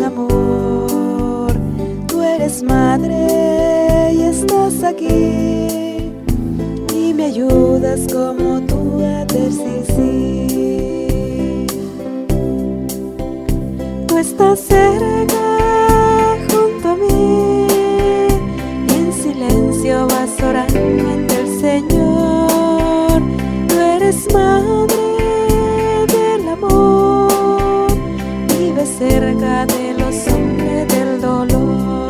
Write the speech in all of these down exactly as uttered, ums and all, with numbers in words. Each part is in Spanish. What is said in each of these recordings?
con amor. Tú eres madre y estás aquí y me ayudas como tú a decir sí. Tú estás cerca junto a mí y en silencio vas orando ante el Señor. Tú eres madre del amor, vives cerca de los hombres del dolor.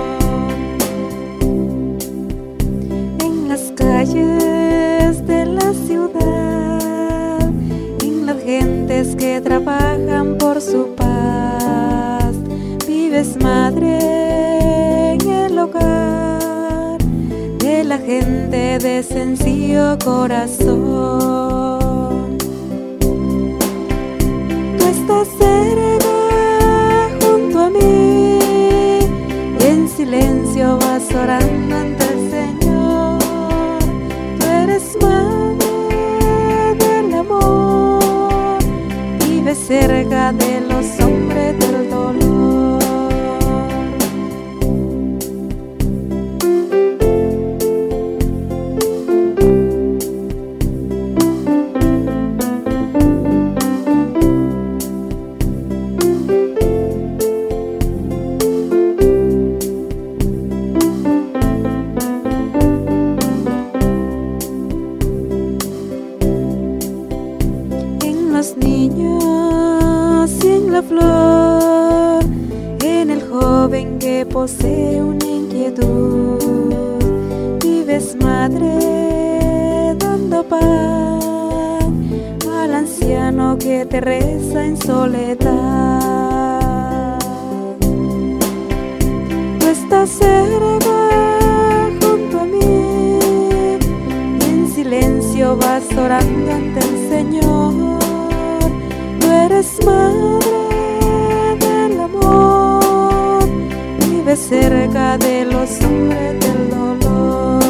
En las calles de la ciudad, en las gentes que trabajan por su paz, vives madre en el hogar de la gente de sencillo corazón. Tú estás cerca junto a mí y en silencio vas orando ante el Señor. Tú eres madre del amor, vives cerca de los hombres del dolor. Los niños y en la flor, en el joven que posee una inquietud, vives madre dando pan al anciano que te reza en soledad. Tú estás cerca junto a mí y en silencio vas orando ante el Señor. Tú eres madre del amor, vives cerca de los hombres del dolor.